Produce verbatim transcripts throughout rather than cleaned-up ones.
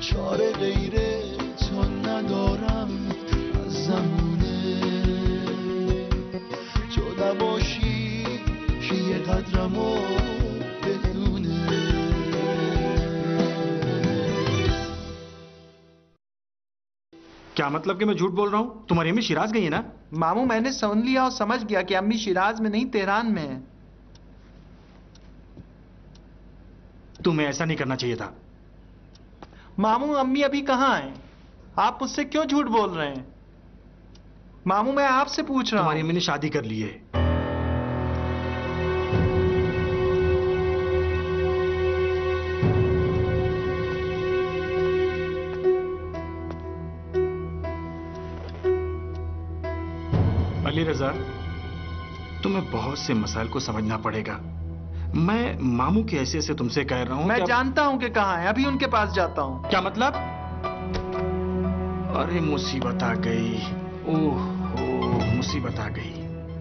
چاره غیره چون ندارم از زمونه تو نباشی که یه قدرمو بدونه. क्या मतलब कि मैं झूठ बोल रहा हूँ? तुम्हारी अम्मी शिराज गई है ना? मामू मैंने सुन लिया और समझ गया कि अम्मी शिराज में नहीं तेहरान में है। तुम्हें ऐसा नहीं करना चाहिए था। मामू अम्मी अभी कहाँ हैं? आप मुझसे क्यों झूठ बोल रहे हैं? मामू मैं आपसे पूछ रहा हूँ। तुम्हारी अम्मी ने शादी कर ली है। अली रजा, तुम्हें बहुत से मसाइल को समझना पड़ेगा। मैं मामू की हैसियत से तुमसे कह रहा हूं। मैं जानता हूं कि कहाँ है, अभी उनके पास जाता हूं। क्या मतलब? अरे मुसीबत आ गई। ओह मुसीबत आ गई।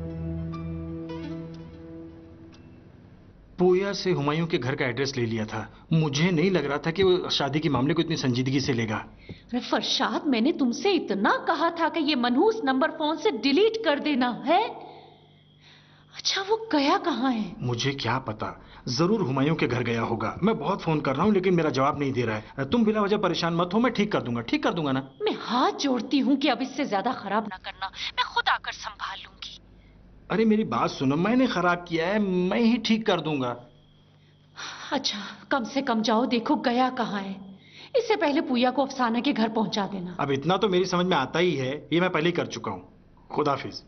पूया से हुमायूं के घर का एड्रेस ले लिया था। मुझे नहीं लग रहा था कि वो शादी के मामले को इतनी संजीदगी से लेगा। अरे फरशाद, मैंने तुमसे इतना कहा था कि ये मनहूस नंबर फोन से डिलीट कर देना है। अच्छा वो गया कहाँ है? मुझे क्या पता, जरूर हुमायूं के घर गया होगा। मैं बहुत फोन कर रहा हूँ लेकिन मेरा जवाब नहीं दे रहा है। तुम बिला वजह परेशान मत हो, मैं ठीक कर दूंगा। ठीक कर दूंगा ना? मैं हाथ जोड़ती हूँ कि अब इससे ज्यादा खराब ना करना, मैं खुद आकर संभाल लूंगी। अरे मेरी बात सुनो, मैंने खराब किया है, मैं ही ठीक कर दूंगा। अच्छा कम से कम जाओ देखो गया कहाँ है। इससे पहले पूया को अफसाना के घर पहुंचा देना। अब इतना तो मेरी समझ में आता ही है, ये मैं पहले ही कर चुका हूँ। खुदा हाफिज।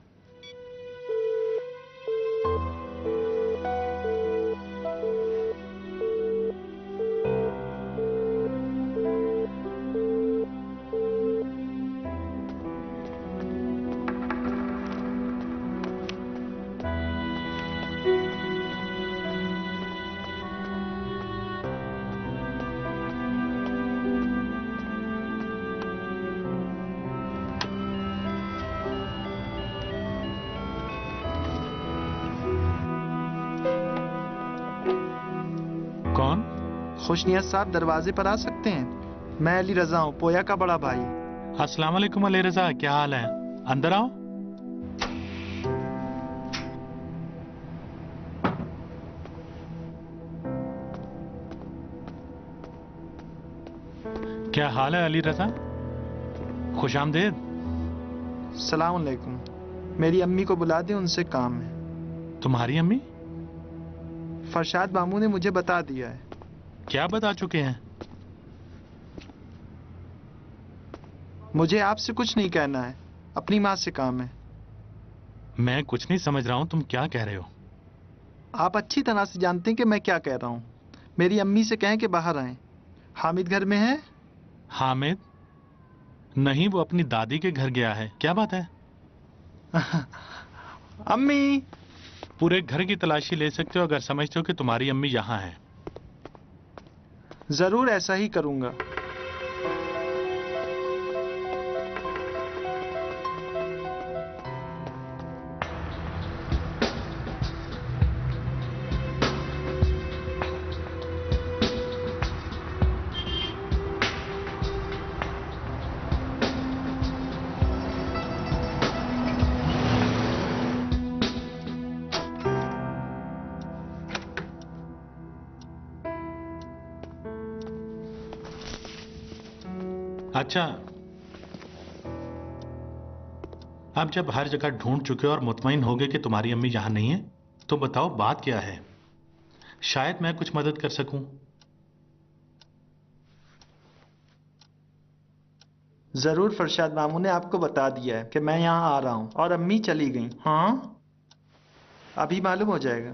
खुशनियत साहब दरवाजे पर आ सकते हैं? मैं अली रजा हूँ, पोया का बड़ा भाई। अस्सलाम वालेकुम अली रजा, क्या हाल है? अंदर आओ। क्या हाल है अली रजा? खुशामदीद। सलाम अलैकुम। मेरी अम्मी को बुला दे, उनसे काम है। तुम्हारी अम्मी? फरशाद मामू ने मुझे बता दिया है। क्या बता चुके हैं? मुझे आपसे कुछ नहीं कहना है, अपनी माँ से काम है। मैं कुछ नहीं समझ रहा हूँ, तुम क्या कह रहे हो? आप अच्छी तरह से जानते हैं कि मैं क्या कह रहा हूँ। मेरी अम्मी से कहें कि बाहर आएं। हामिद घर में है? हामिद? नहीं, वो अपनी दादी के घर गया है। क्या बात है? अम्मी। पूरे घर की तलाशी ले सकते हो अगर समझते हो कि तुम्हारी अम्मी यहाँ है। जरूर ऐसा ही करूंगा। अच्छा, आप जब हर जगह ढूंढ चुके हो और मुतमईन हो गए कि तुम्हारी अम्मी यहां नहीं है, तो बताओ बात क्या है? शायद मैं कुछ मदद कर सकूं। जरूर, फरशाद मामू ने आपको बता दिया है कि मैं यहाँ आ रहा हूँ और अम्मी चली गई। हाँ, अभी मालूम हो जाएगा।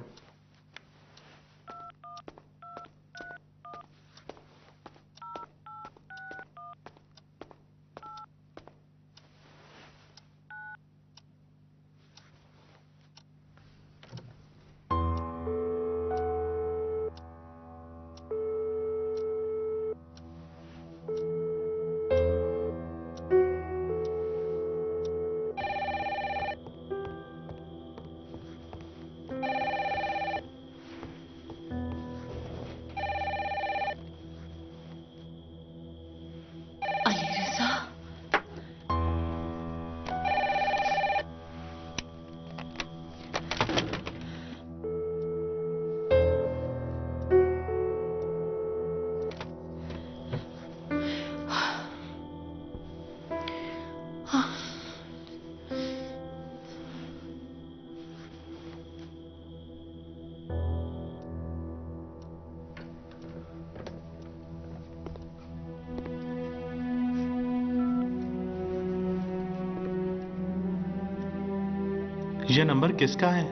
यह नंबर किसका है?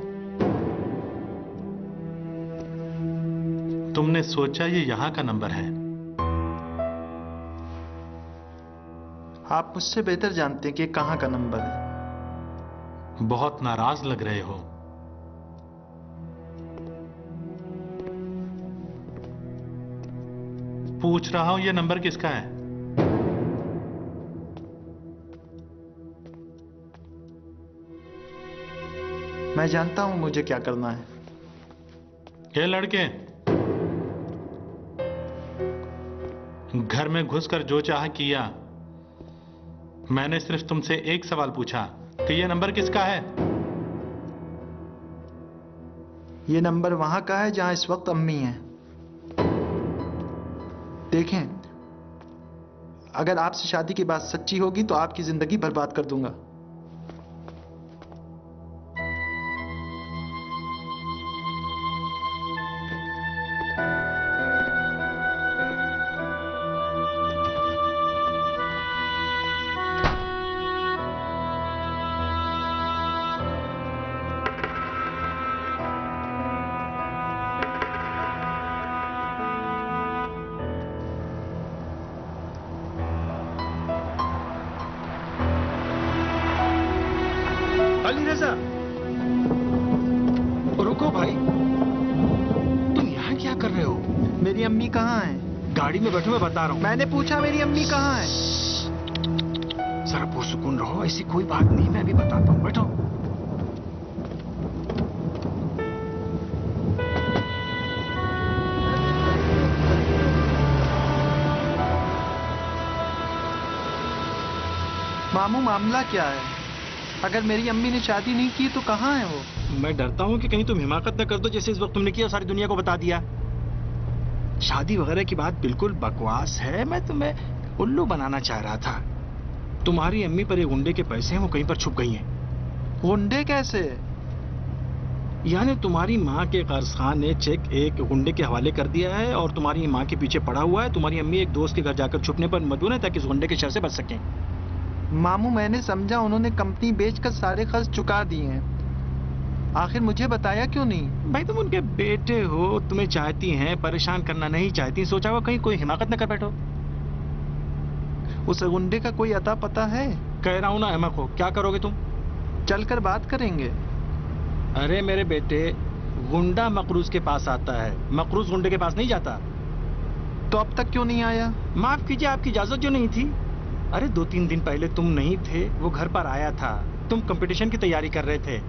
तुमने सोचा ये यहां का नंबर है? आप मुझसे बेहतर जानते हैं कि कहां का नंबर है। बहुत नाराज लग रहे हो। पूछ रहा हूं ये नंबर किसका है? मैं जानता हूं मुझे क्या करना है। ये लड़के, घर में घुसकर जो चाहा किया। मैंने सिर्फ तुमसे एक सवाल पूछा कि यह नंबर किसका है? ये नंबर वहां का है जहां इस वक्त अम्मी है। देखें, अगर आपसे शादी की बात सच्ची होगी तो आपकी जिंदगी बर्बाद कर दूंगा। अली रजा, रुको भाई, तुम यहाँ क्या कर रहे हो? मेरी अम्मी कहाँ है? गाड़ी में बैठो, मैं बता रहा हूँ। मैंने पूछा मेरी अम्मी कहाँ है? जरा पुरसुकून रहो, ऐसी कोई बात नहीं, मैं भी बताता हूँ, बैठो। मामू, मामला क्या है? अगर मेरी अम्मी ने शादी नहीं की तो कहाँ है वो? मैं डरता हूँ कि कहीं तुम हिमाकत न कर दो जैसे इस वक्त तुमने किया, सारी दुनिया को बता दिया। शादी वगैरह की बात बिल्कुल बकवास है। मैं तुम्हें उल्लू बनाना चाह रहा था। तुम्हारी अम्मी पर एक गुंडे के पैसे हैं, वो कहीं पर छुप गई हैं। गुंडे कैसे? यानी तुम्हारी माँ के कर्ज खान ने चेक एक गुंडे के हवाले कर दिया है और तुम्हारी माँ के पीछे पड़ा हुआ है। तुम्हारी अम्मी एक दोस्त के घर जाकर छुपने पर मजबूर है ताकि उस गुंडे के शर से बच सकें। मामू, मैंने समझा उन्होंने कंपनी बेचकर सारे खर्च चुका दिए हैं। आखिर मुझे बताया क्यों नहीं? भाई, तुम उनके बेटे हो, तुम्हें चाहती हैं, परेशान करना नहीं चाहती। सोचा हुआ कहीं कोई हिमाकत न कर बैठो। उस गुंडे का कोई अता पता है? कह रहा हूं ना अहमक हो, क्या करोगे तुम? चलकर बात करेंगे। अरे मेरे बेटे, गुंडा मकरूज के पास आता है, मकरूज गुंडे के पास नहीं जाता। तो अब तक क्यों नहीं आया? माफ कीजिए, आपकी इजाजत जो नहीं थी। अरे दो तीन दिन पहले तुम नहीं थे, वो घर पर आया था। तुम कंपटीशन की तैयारी कर रहे थे।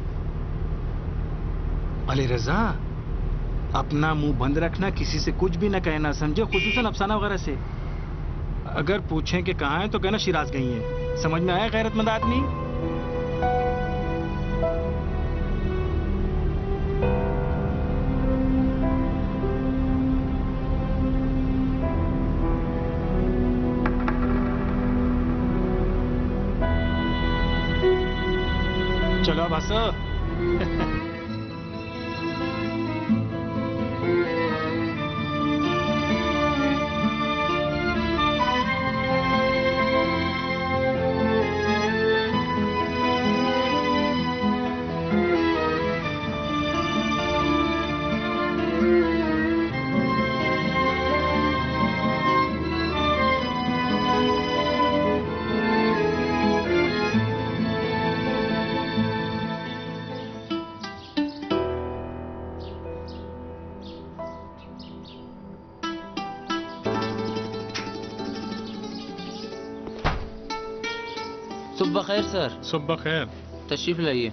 अली रजा, अपना मुंह बंद रखना, किसी से कुछ भी न कहना, समझे? खुसूसन अफसाना वगैरह से। अगर पूछें कि कहाँ है तो कहना शिराज गई है। समझ में आया गैरतमंद आदमी? चलो बस। सुबह खैर सर। सुबह खैर। तशरीफ लाइए।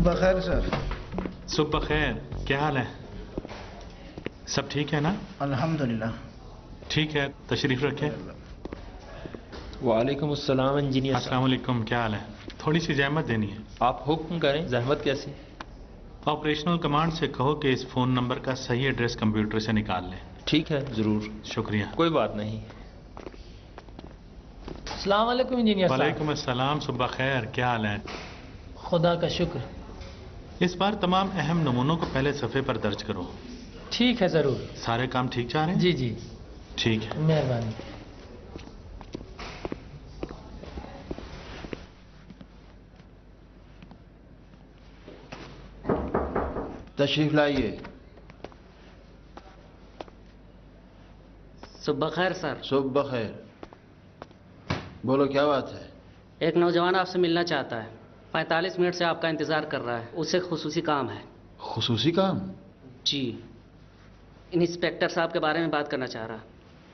सुबह खैर सर। सुबह खैर, क्या हाल है? सब ठीक है ना? अल्हम्दुलिल्लाह। ठीक है, तशरीफ रखें। वालेकुम अस्सलाम इंजीनियर अस्सलाम साहब। वालेकुम, क्या हाल है? थोड़ी सी जहमत देनी है। आप हुक्म करें, जहमत कैसी? ऑपरेशनल कमांड से कहो कि इस फोन नंबर का सही एड्रेस कंप्यूटर से निकाल लें। ठीक है, जरूर। शुक्रिया। कोई बात नहीं। अस्सलाम वालेकुम इंजीनियर साहब। वालेकुम अस्सलाम, सुबह खैर, क्या हाल है? खुदा का शुक्र। इस बार तमाम अहम नमूनों को पहले सफ़े पर दर्ज करो। ठीक है, जरूर। सारे काम ठीक जा रहे हैं? जी जी, ठीक है। मेहरबानी। तशरीफ लाइए। सुबह खैर सर। सुबह खैर। बोलो क्या बात है? एक नौजवान आपसे मिलना चाहता है। पैंतालीस मिनट से आपका इंतजार कर रहा है। उसे खुसूसी काम है। खुसूसी काम? जी, इंस्पेक्टर साहब के बारे में बात करना चाह रहा।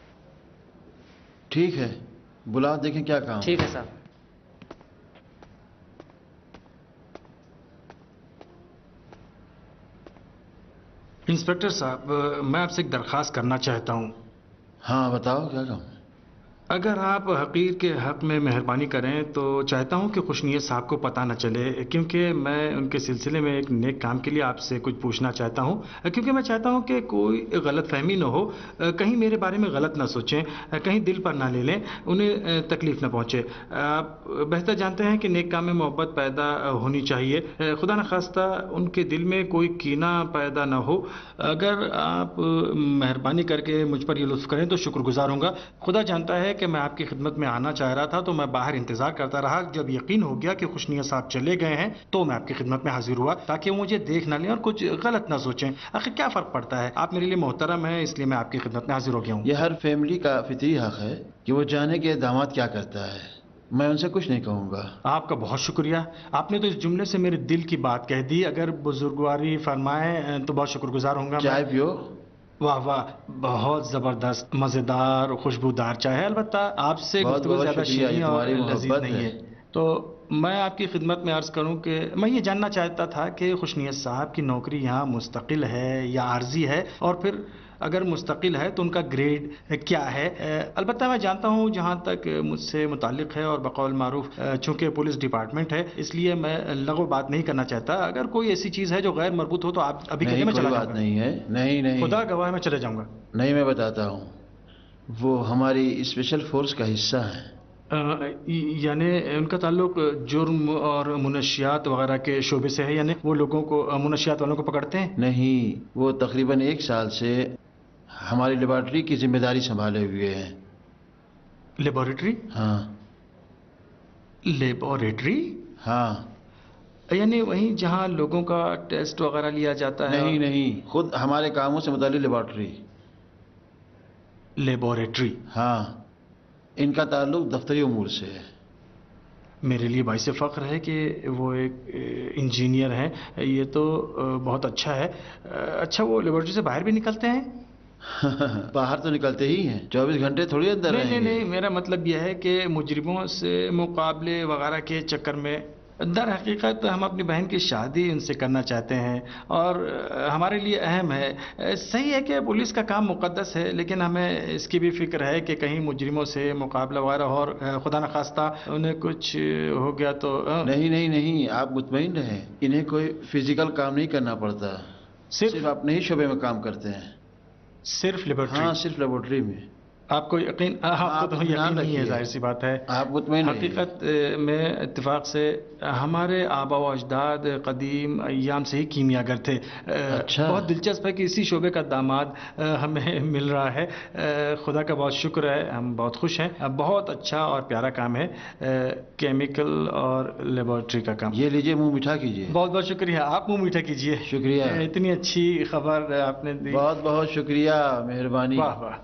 ठीक है, बुला देखें क्या काम। ठीक है साहब। इंस्पेक्टर साहब, मैं आपसे एक दरख्वास्त करना चाहता हूँ। हाँ बताओ क्या काम है? अगर आप हकीर के हक में मेहरबानी करें तो चाहता हूं कि खुशनियत साहब को पता न चले, क्योंकि मैं उनके सिलसिले में एक नेक काम के लिए आपसे कुछ पूछना चाहता हूं, क्योंकि मैं चाहता हूं कि कोई गलत फहमी न हो, कहीं मेरे बारे में गलत ना सोचें, कहीं दिल पर ना ले लें, उन्हें तकलीफ न पहुंचे। आप बेहतर जानते हैं कि नेक काम में मोहब्बत पैदा होनी चाहिए, खुदा न खास्ता उनके दिल में कोई कीना पैदा ना हो। अगर आप मेहरबानी करके मुझ पर ये लुत्फ करें तो शुक्रगुजार होऊंगा। खुदा जानता है कि मैं आपकी खिदमत में आना चाह रहा था, तो मैं बाहर इंतजार करता रहा। जब यकीन हो गया कि खुशनिया साहब चले गए हैं तो मैं आपकी खिदमत में हाजिर हुआ, ताकि वो मुझे देख ना लें और कुछ गलत ना सोचें। आखिर क्या फ़र्क पड़ता है, आप मेरे लिए मोहतरम हैं, इसलिए मैं आपकी खिदमत में हाजिर हो गया हूँ। यह हर फैमिली का फितरी हक है कि वो जाने के दामाद क्या करता है। मैं उनसे कुछ नहीं कहूँगा। आपका बहुत शुक्रिया, आपने तो इस जुमले से मेरे दिल की बात कह दी। अगर बुजुर्गवारी फरमाए तो बहुत शुक्रगुजार होऊंगा। चाय पियो। वाह वाह, बहुत जबरदस्त, मजेदार और खुशबूदार चाय है। अलबत्ता आपसे बहुत गुफ्तगू बहुत ज्यादा शुक्रिया, शीनी ये और तुम्हारी लजीज मोहब्बत नहीं है। है। तो मैं आपकी खिदमत में अर्ज करूं कि मैं ये जानना चाहता था कि खुशनियत साहब की नौकरी यहाँ मुस्तकिल है या आर्जी है, और फिर अगर मुस्तकिल है तो उनका ग्रेड क्या है। अलबत्ता मैं जानता हूँ जहाँ तक मुझसे मुतालिक है, और बकौल मारूफ चूँकि पुलिस डिपार्टमेंट है, इसलिए मैं लगो बात नहीं करना चाहता। अगर कोई ऐसी चीज़ है जो गैर मरबूत हो तो आप अभी कहिए, मैं चला बात जाऊंगा। नहीं है। नहीं नहीं, खुदा गवाह, मैं चले जाऊंगा। नहीं, मैं बताता हूँ, वो हमारी स्पेशल फोर्स का हिस्सा है। यानी उनका ताल्लुक जुर्म और मुनशियात वगैरह के शोबे से है, यानी वो लोगों को, मुनशियात वालों को पकड़ते हैं? नहीं, वो तकरीबन एक साल से हमारी लेबॉर्ट्री की जिम्मेदारी संभाले हुए हैं। लेबॉरेटरी? हाँ। लेबॉरेटरी? हाँ। यानी वहीं जहाँ लोगों का टेस्ट वगैरह लिया जाता है? नहीं नहीं, खुद हमारे कामों से मुताल्लिक लेबॉर्ट्री। लेबॉरेटरी? हाँ, इनका ताल्लुक दफ्तरी उमूर से है। मेरे लिए बाइस फ़ख्र है कि वो एक इंजीनियर हैं, ये तो बहुत अच्छा है। अच्छा, वो लेबॉरेटरी से बाहर भी निकलते हैं? बाहर तो निकलते ही हैं, चौबीस घंटे थोड़ी अंदर नहीं रहेंगे। नहीं नहीं, मेरा मतलब यह है कि मुजरिमों से मुकाबले वगैरह के चक्कर में दर हकीकत हम अपनी बहन की शादी उनसे करना चाहते हैं, और हमारे लिए अहम है। सही है कि पुलिस का काम मुकद्दस है, लेकिन हमें इसकी भी फिक्र है कि कहीं मुजरिमों से मुकाबला वगैरह और खुदा न खास्ता उन्हें कुछ हो गया तो। नहीं नहीं नहीं, आप मुतमईन रहें, इन्हें कोई फिजिकल काम नहीं करना पड़ता, सिर्फ, सिर्फ अपने ही शोबे में काम करते हैं। सिर्फ लेबोरेटरी? हाँ, सिर्फ लेबोरेटरी में। आपको यकीन? आपको तो यकीन नहीं है, जाहिर सी बात है। आप मुतमईन रहिए। हकीकत में इत्तेफाक से हमारे आबा व अजदाद कदीम अय्याम से ही कीमियागर थे। अच्छा। बहुत दिलचस्प है कि इसी शोबे का दामाद हमें मिल रहा है। खुदा का बहुत शुक्र है, हम बहुत खुश हैं। बहुत अच्छा और प्यारा काम है, केमिकल और लेबोरेटरी का काम। ये लीजिए, मुंह मीठा कीजिए। बहुत बहुत शुक्रिया, आप मुंह मीठा कीजिए। शुक्रिया, इतनी अच्छी खबर आपने दी, बहुत बहुत शुक्रिया, मेहरबानी। वाह वाह।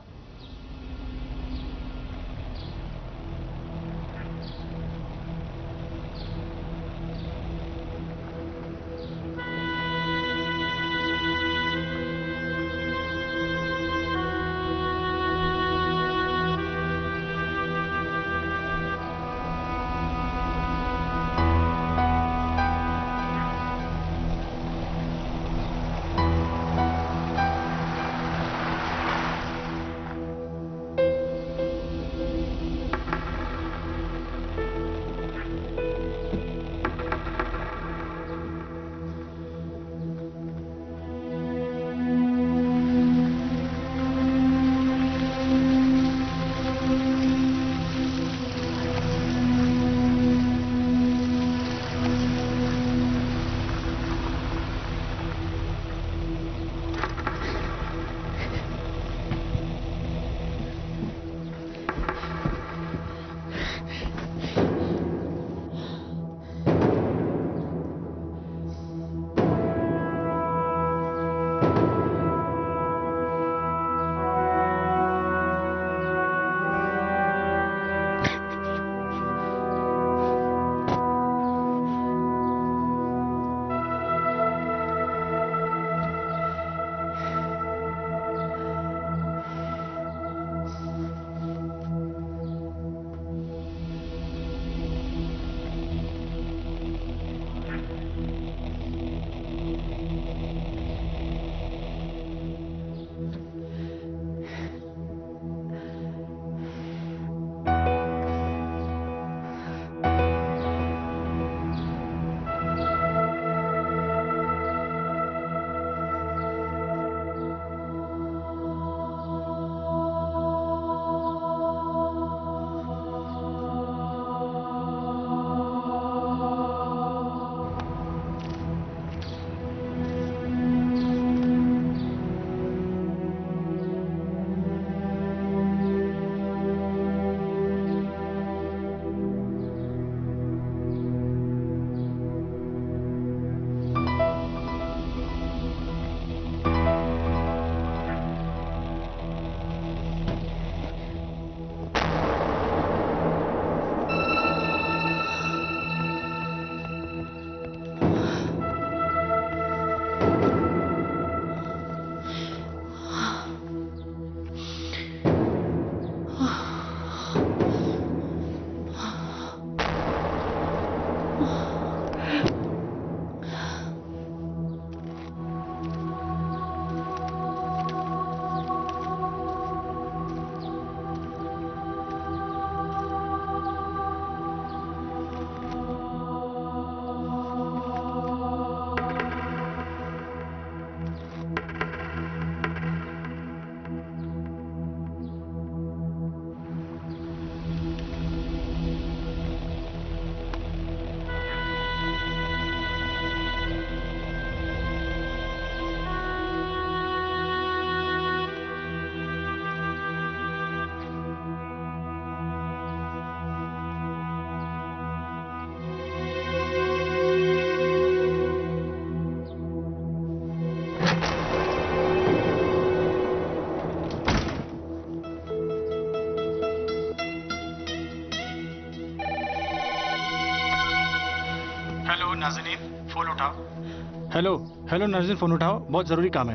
नाज़रीन, फोन उठाओ। हेलो हेलो नाज़रीन, फोन उठाओ, बहुत जरूरी काम है।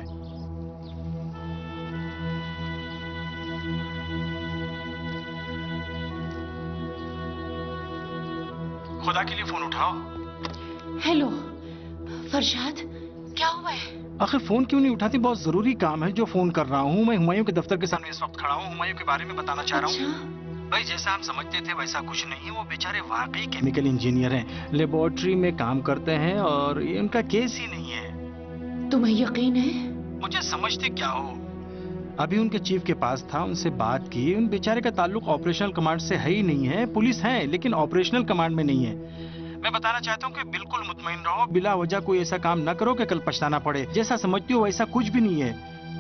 खुदा के लिए फोन उठाओ। हेलो फरशाद, क्या हुआ है? आखिर फोन क्यों नहीं उठाती? बहुत जरूरी काम है जो फोन कर रहा हूँ। मैं हुमायूं के दफ्तर के सामने इस वक्त खड़ा हूँ, हुमायूं के बारे में बताना चाह रहा हूँ। अच्छा? भाई जैसा हम समझते थे वैसा कुछ नहीं है, वो बेचारे वाकई केमिकल इंजीनियर हैं, लेबोरेटरी में काम करते हैं और ये उनका केस ही नहीं है। तुम्हें यकीन है? मुझे समझते क्या हो। अभी उनके चीफ के पास था, उनसे बात की। उन बेचारे का ताल्लुक ऑपरेशनल कमांड से है ही नहीं है। पुलिस है लेकिन ऑपरेशनल कमांड में नहीं है। मैं बताना चाहता हूँ कि बिल्कुल मुतमईन रहो, बिला वजह कोई ऐसा काम न करो कि कल पछताना पड़े। जैसा समझती हो वैसा कुछ भी नहीं है।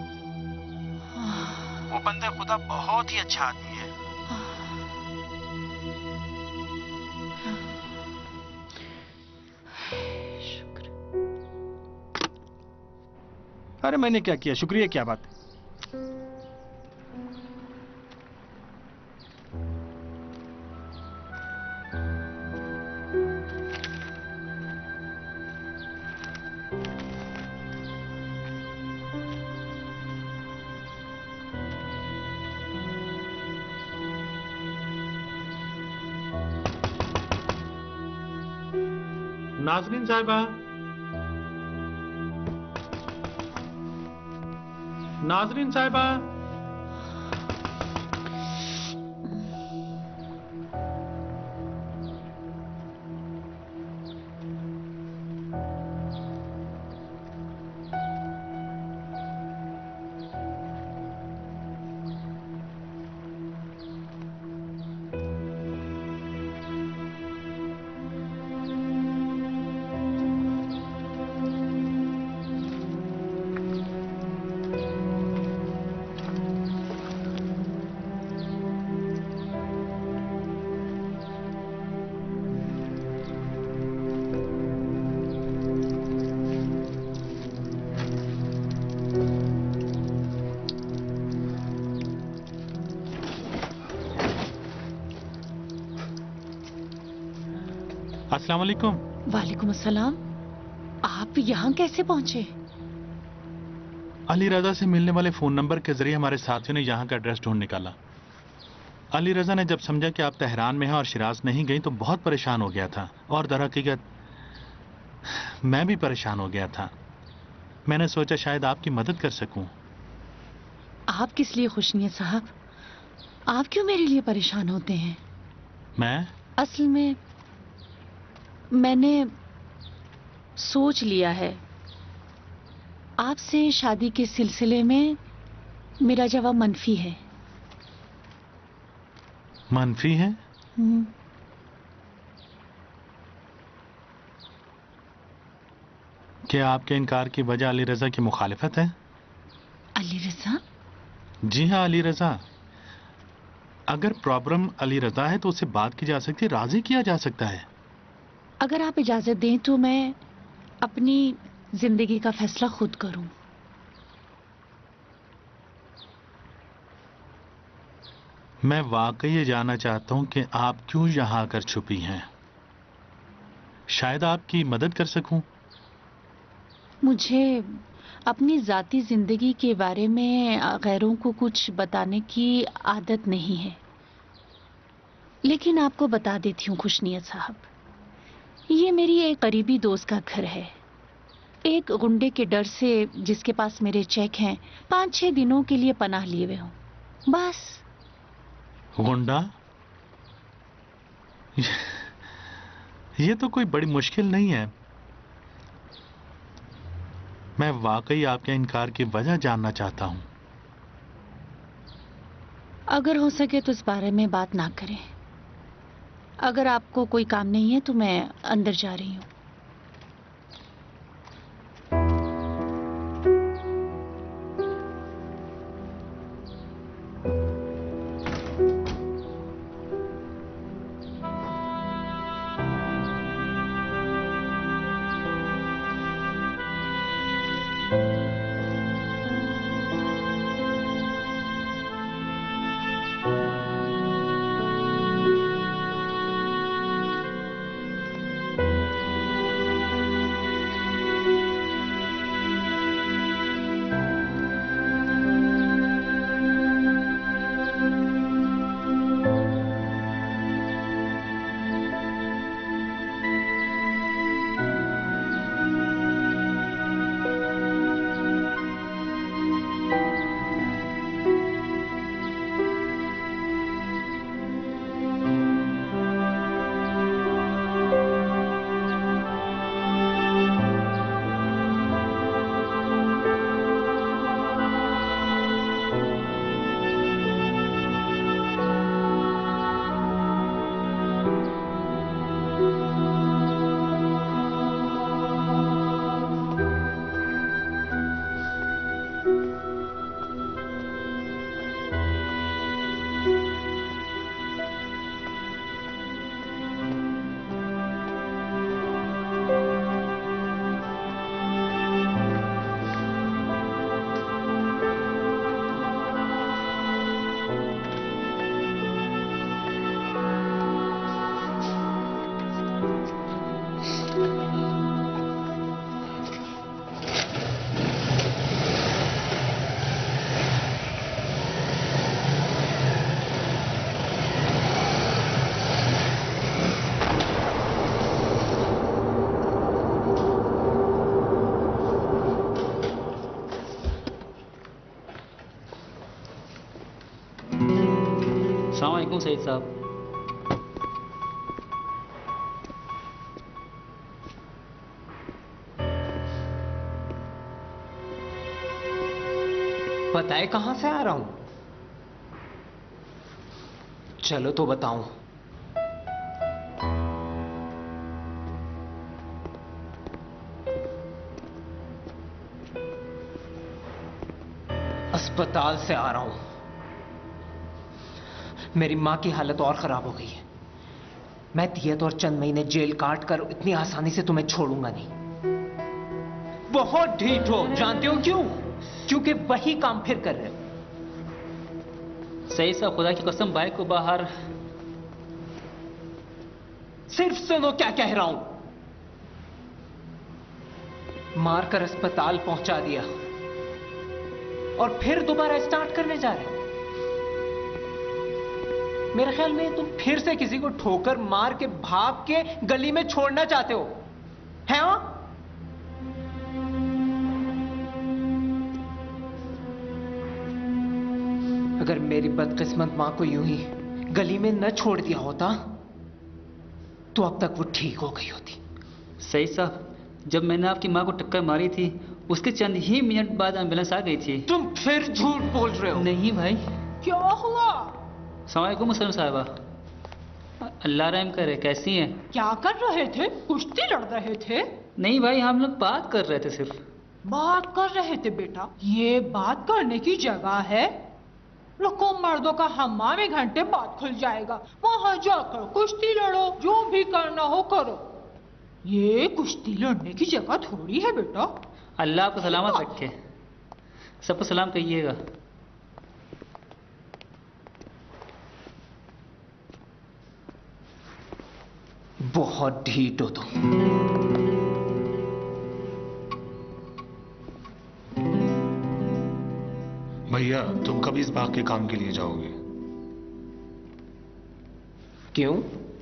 वो बंदे खुदा बहुत ही अच्छा आदमी है। अरे मैंने क्या किया? शुक्रिया क्या बात? नाजरीन साहिबा, नाजरीन साहिबा, अस्सलाम वालेकुम। वालेकुम अस्सलाम। आप यहाँ कैसे पहुँचे? अली रजा से मिलने वाले फोन नंबर के जरिए हमारे साथियों ने यहाँ का एड्रेस ढूंढ निकाला। अली रजा ने जब समझा कि आप तेहरान में हैं और शिराज नहीं गई तो बहुत परेशान हो गया था, और दर हकीकत मैं भी परेशान हो गया था। मैंने सोचा शायद आपकी मदद कर सकूं। आप किस लिए खुशनियत साहब? आप क्यों मेरे लिए परेशान होते हैं? मैं असल में मैंने सोच लिया है। आपसे शादी के सिलसिले में मेरा जवाब मनफी है। मनफी है? हम्म। क्या आपके इनकार की वजह अली रजा की मुखालिफत है? अली रजा? जी हाँ, अली रजा। अगर प्रॉब्लम अली रजा है तो उससे बात की जा सकती है, राजी किया जा सकता है। अगर आप इजाजत दें तो मैं अपनी जिंदगी का फैसला खुद करूं। मैं वाकई ये जानना चाहता हूं कि आप क्यों यहां आकर छुपी हैं। शायद आपकी मदद कर सकूं। मुझे अपनी जाती जिंदगी के बारे में गैरों को कुछ बताने की आदत नहीं है, लेकिन आपको बता देती हूँ खुशनियत साहब, ये मेरी एक करीबी दोस्त का घर है। एक गुंडे के डर से जिसके पास मेरे चेक हैं, पाँच छह दिनों के लिए पनाह लिए हुए हूँ बस। गुंडा? ये तो कोई बड़ी मुश्किल नहीं है। मैं वाकई आपके इनकार की वजह जानना चाहता हूं। अगर हो सके तो इस बारे में बात ना करें। अगर आपको कोई काम नहीं है तो मैं अंदर जा रही हूँ। अस्सलाम वालेकुम सईद साहब। पता है कहां से आ रहा हूं? चलो तो बताऊं। अस्पताल से आ रहा हूं। मेरी मां की हालत और खराब हो गई है। मैं दियत और चंद महीने जेल काट कर इतनी आसानी से तुम्हें छोड़ूंगा नहीं। बहुत ढीठ हो, जानते हो क्यों? क्योंकि वही काम फिर कर रहे हो। सईद साहब खुदा की कसम बाइक को बाहर। सिर्फ सुनो क्या कह रहा हूं। मारकर अस्पताल पहुंचा दिया और फिर दोबारा स्टार्ट करने जा रहे हो। मेरे ख्याल में तुम फिर से किसी को ठोकर मार के भाग के गली में छोड़ना चाहते हो, है हा? अगर मेरी बदकिस्मत मां को यूं ही गली में न छोड़ दिया होता तो अब तक वो ठीक हो गई होती। सईद साहब, जब मैंने आपकी मां को टक्कर मारी थी उसके चंद ही मिनट बाद एम्बुलेंस आ गई थी। तुम फिर झूठ बोल रहे हो। नहीं भाई। क्या हुआ? अस्सलाम वालेकुम मुसलम साहिबा। अल्लाह रहम करे, कैसी हैं? क्या कर रहे थे? कुश्ती लड़ रहे थे? नहीं भाई, हम लोग बात कर रहे थे सिर्फ। बात कर रहे थे बेटा? ये बात करने की जगह है? रुको, मर्दों का हम्माम एक घंटे बाद खुल जाएगा, वहां जाकर कुश्ती लड़ो, जो भी करना हो करो। ये कुश्ती लड़ने की जगह थोड़ी है बेटा। अल्लाह आपको सलामत रखे, सबको सलाम कहिएगा। बहुत ढीठ हो तुम। भैया, तुम कब इस बाग के काम के लिए जाओगे? क्यों?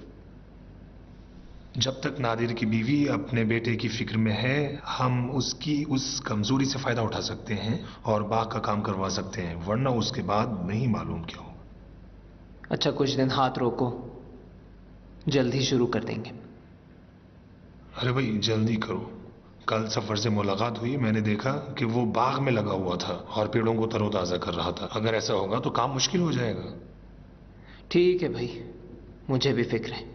जब तक नादिर की बीवी अपने बेटे की फिक्र में है, हम उसकी उस कमजोरी से फायदा उठा सकते हैं और बाग का काम करवा सकते हैं, वरना उसके बाद नहीं मालूम क्या हो। अच्छा, कुछ दिन हाथ रोको, जल्दी शुरू कर देंगे। अरे भाई, जल्दी करो। कल सफर से मुलाकात हुई, मैंने देखा कि वो बाग में लगा हुआ था और पेड़ों को तरोताजा कर रहा था। अगर ऐसा होगा तो काम मुश्किल हो जाएगा। ठीक है भाई, मुझे भी फिक्र है।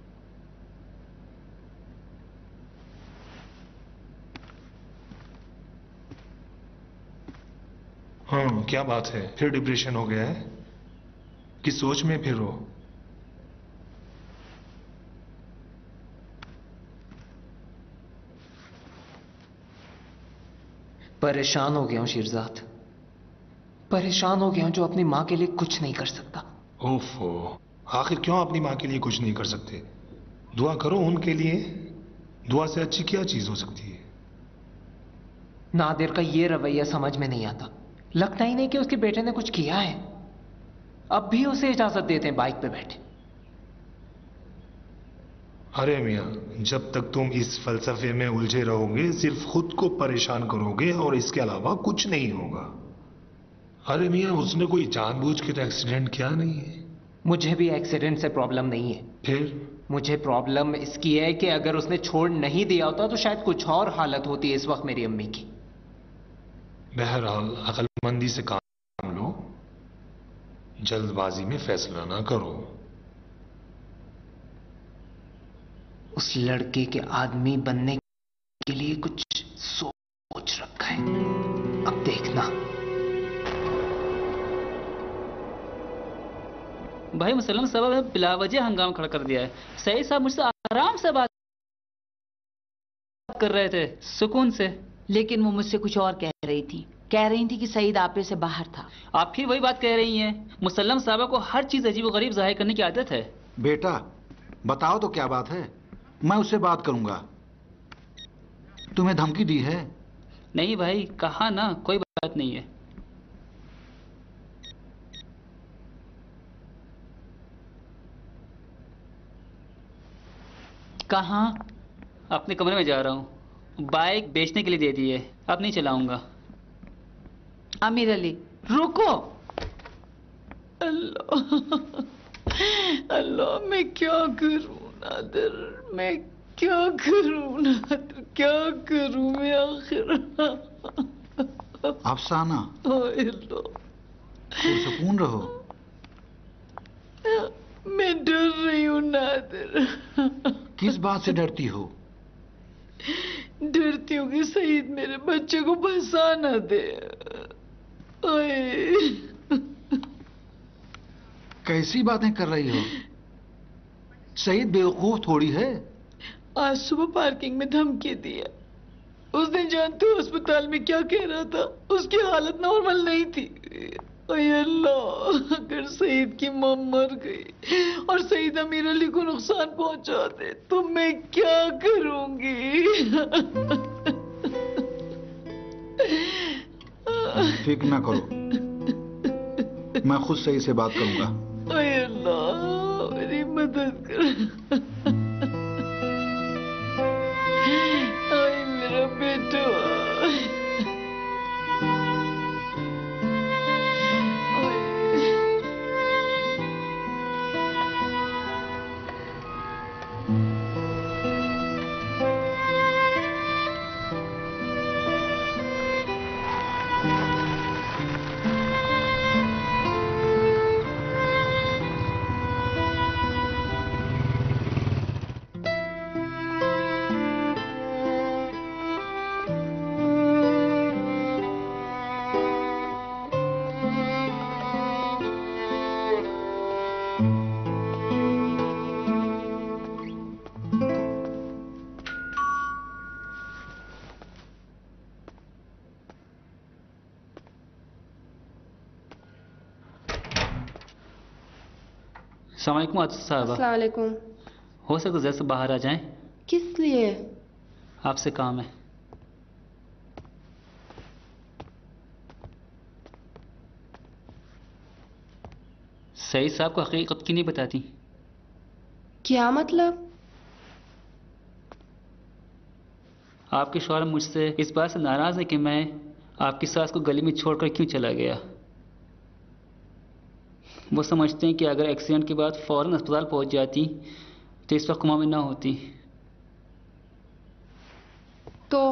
हाँ, क्या बात है? फिर डिप्रेशन हो गया है? किस सोच में फिर हो? परेशान हो गया हूं शीरजाद, परेशान हो गया हूं जो अपनी मां के लिए कुछ नहीं कर सकता। ओफो, आखिर क्यों अपनी मां के लिए कुछ नहीं कर सकते? दुआ करो उनके लिए। दुआ से अच्छी क्या चीज हो सकती है? नादिर का ये रवैया समझ में नहीं आता। लगता ही नहीं कि उसके बेटे ने कुछ किया है। अब भी उसे इजाजत देते हैं बाइक पे बैठे। अरे मियां, जब तक तुम इस फलसफे में उलझे रहोगे सिर्फ खुद को परेशान करोगे और इसके अलावा कुछ नहीं होगा। अरे मियां, उसने कोई जानबूझ के तो एक्सीडेंट किया नहीं है। मुझे भी एक्सीडेंट से प्रॉब्लम नहीं है। फिर? मुझे प्रॉब्लम इसकी है कि अगर उसने छोड़ नहीं दिया होता तो शायद कुछ और हालत होती है इस वक्त मेरी अम्मी की। बहरहाल, अक्लमंदी से काम लो, जल्दबाजी में फैसला ना करो। उस लड़के के आदमी बनने के लिए कुछ सोच रखा है, अब देखना। भाई मुसलम साहब ने बिलावजह हंगामा खड़ा कर दिया है। सईद साहब मुझसे आराम से बात कर रहे थे, सुकून से। लेकिन वो मुझसे कुछ और कह रही थी। कह रही थी कि सईद आपे से बाहर था। आप फिर वही बात कह रही हैं। मुसल्लम साहबा को हर चीज अजीब व गरीब जाहिर करने की आदत है। बेटा बताओ तो क्या बात है, मैं उससे बात करूंगा। तुम्हें धमकी दी है? नहीं भाई, कहा ना, कोई बात नहीं है। कहाँ? अपने कमरे में जा रहा हूँ। बाइक बेचने के लिए दे दी है, अब नहीं चलाऊंगा। अमीर अली रुको, अल्लाह अल्लाह, मैं क्या करूं नादिर, मैं क्या करूं नादिर, क्या करूं मैं आखिर। अफसाना, अल्लाह, पुरसकून रहो। मैं डर रही हूँ नादिर। किस बात से डरती हो? डरती हूँ कि सईद मेरे बच्चे को फंसा न दे। ओए, कैसी बातें कर रही हो? सईद बेवकूफ थोड़ी है। आज सुबह पार्किंग में धमकी दी है। उस दिन जानते हो अस्पताल में क्या कह रहा था? उसकी हालत नॉर्मल नहीं थी। ओए अल्लाह, अगर सईद की मां मर गई और सईद अमीर अली को नुकसान पहुंचा दे तो मैं क्या करूंगी? फिक्र ना करो, मैं खुद सही से बात करूंगा। ओए अल्लाह, मेरी मदद कर। ओए मेरा बेटा। अस्सलामुअलैकुम आतिफ साहबा। अस्सलाम वालेकुम। हो सके जरा से बाहर आ जाएं, किस लिए? आपसे काम है। सईद साहब को हकीकत क्यों नहीं बताती? क्या मतलब? आपके शौहर मुझसे इस बात से नाराज है कि मैं आपकी सास को गली में छोड़कर क्यों चला गया। वो समझते हैं कि अगर एक्सीडेंट के बाद फौरन अस्पताल पहुंच जाती तो इस वक्त कोमा में ना होती। तो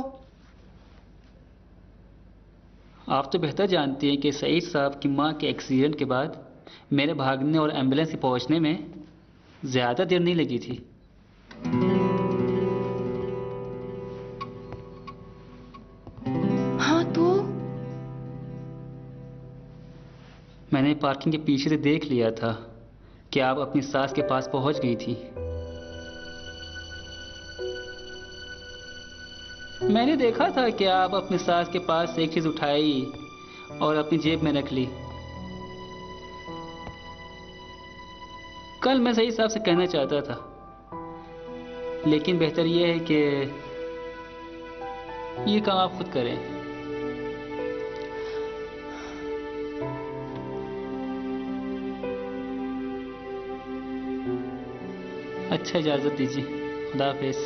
आप तो बेहतर जानती हैं कि सईद साहब की मां के एक्सीडेंट के बाद मेरे भागने और एम्बुलेंस से पहुंचने में ज्यादा देर नहीं लगी थी। हाँ तो मैंने पार्किंग के पीछे से देख लिया था कि आप अपनी सास के पास पहुंच गई थी। मैंने देखा था कि आप अपनी सास के पास से एक चीज उठाई और अपनी जेब में रख ली। कल मैं सही साहब से कहना चाहता था, लेकिन बेहतर यह है कि ये काम आप खुद करें। अच्छा, इजाजत दीजिए। खुदा हाफिज।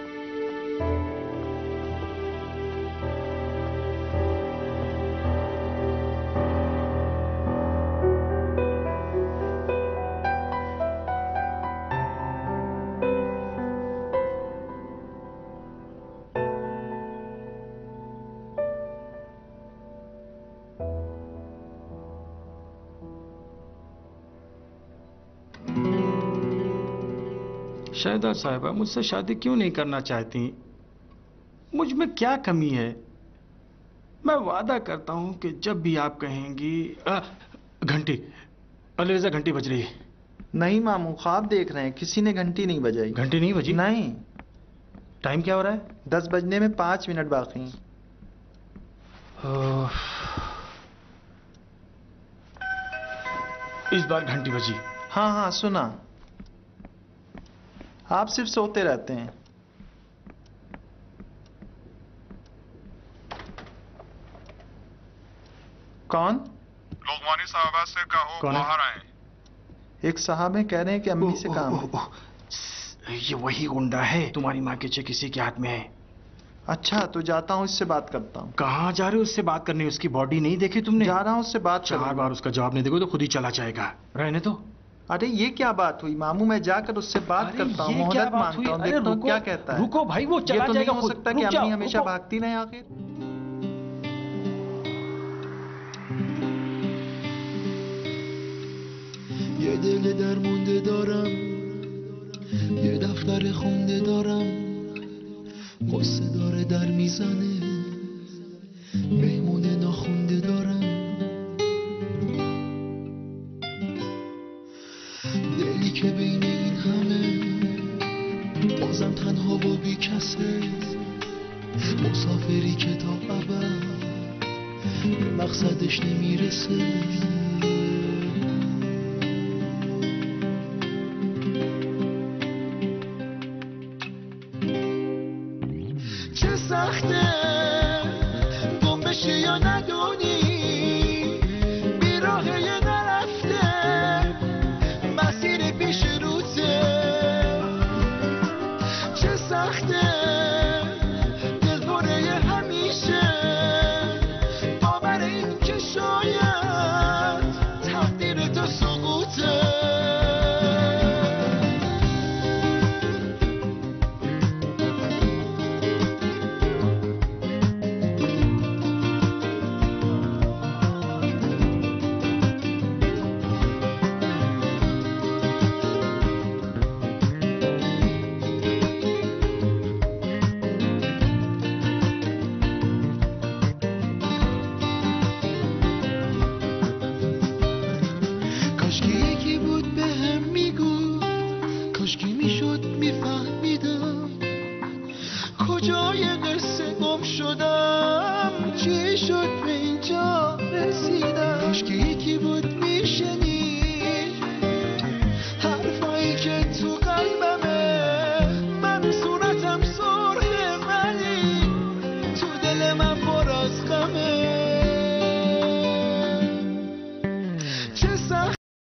शाहिदा साहिबा मुझसे शादी क्यों नहीं करना चाहती? मुझ में क्या कमी है? मैं वादा करता हूं कि जब भी आप कहेंगी। आ, घंटी, अलीरज़ा घंटी बज रही है। नहीं मामू, ख्वाब देख रहे हैं, किसी ने घंटी नहीं बजाई। घंटी नहीं बजी? नहीं। टाइम क्या हो रहा है? दस बजने में पांच मिनट बाकी हैं। इस बार घंटी बजी। हाँ हाँ सुना। आप सिर्फ सोते रहते हैं। कौन? लोगवानी साहबा से कहो बाहर आए। एक साहब कह रहे हैं कि अम्मी से काम है। ये वही गुंडा है तुम्हारी माँ के चेक किसी के हाथ में है। अच्छा तो जाता हूँ, इससे बात करता हूँ। कहाँ जा रहे हो उससे बात करने? उसकी बॉडी नहीं देखी तुमने? जा रहा हूँ उससे बात चार करूंगा। बार उसका जवाब नहीं देखो तो खुद ही चला जाएगा। रहने दो। अरे ये क्या बात हुई मामू, मैं जाकर उससे बात करता हूँ, मोहलत मांगता हूँ, देखता हूँ क्या कहता है। रुको भाई, वो चला ये तो जाएगा नहीं हो खुद। सकता कि रुक जाओ, अम्मी हमेशा रुको। भागती रहे आखिर। یه دل درمونده دارم، یه دفتر خونده دارم، قصه داره در میزنه، مهمون ناخونده دارم، دلی که بین این همه بازم تنها و بی کسه، مسافری که تا ابد به مقصدش نمیرسه. چه سخته گم بشی یا ندونی بیراه یه نرفته مسیر پیش روته. چه سخته دلبره همیشه باور این که شاید تقدیر تو سقوطه. کاشکی یکی بود به هم میگو، کاشکی میشد میفهمیدم کجای قصه گم شدم، چی شد به اینجا رسیدم. کاشکی یکی بود میشنید حرفایی که تو قلبمه، من صورتم سرخه ولی تو دل من پر از غمه. چه